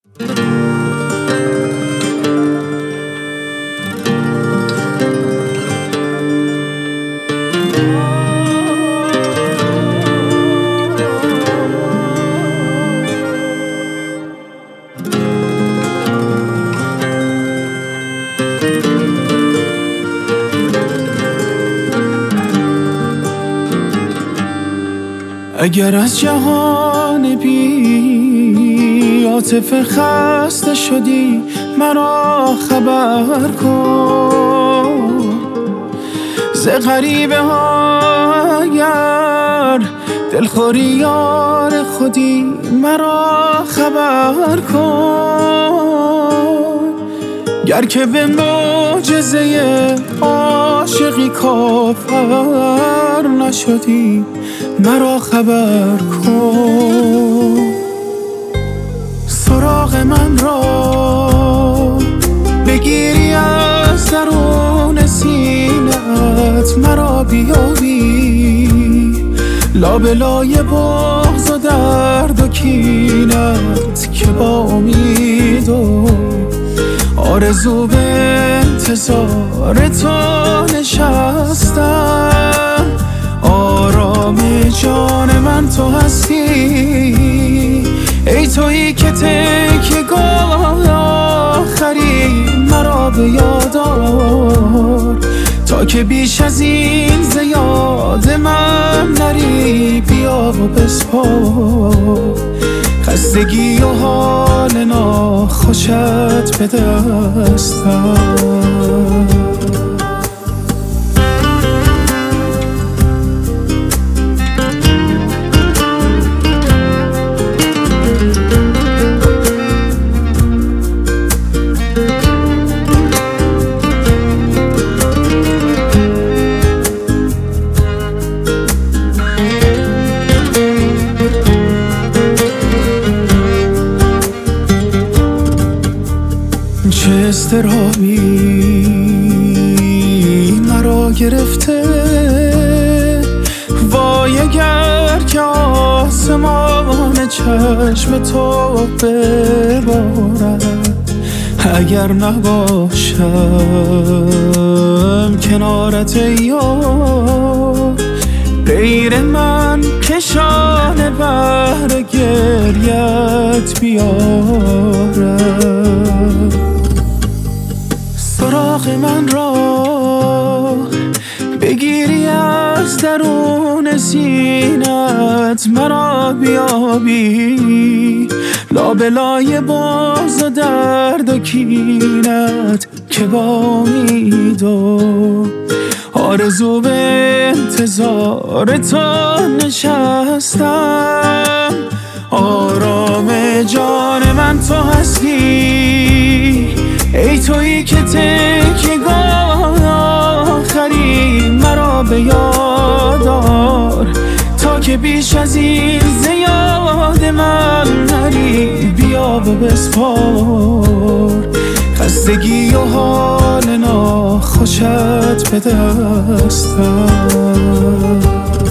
اگر از جهان بی عاطفه خسته شدی مرا خبر کن، ز غریبه ها اگر دلخوری یار خودی مرا خبر کن. گر که به معجزه عاشقی کافر نشدی مرا خبر کن. سراغ من را بگیری از درون سینه‌ات مرا بیابی، لابلای بغض و درد و کینت که با امید و آرزو به انتظار تو نشستم. آرام جان من تو هستی، ای تویی که تکیه‌گاه آخری مرا به یاد آور، تا که بیش از این ز یاد من نری. بیا و بسپار خستگی و حال ناخوشت به دستم. چه اضطرابی مرا گرفته، وای اگر که آسمان چشم تو ببارد، اگر نباشم کنارت ای یار، غیر من کشان بحر گریت بیارد. سراغ من را بگیری از درون سینه‌ات مرا بیابی، لابلای بغض و درد و کینت که با امید و آرزو به انتظار تو نشستم. آرام جان من تو هستی، ای تویی که تکیه‌گاه آخری مرا به یاد آر، تا که بیش از این ز یاد من نری. بیا و بسپار خستگی و حال ناخوشت به دستم.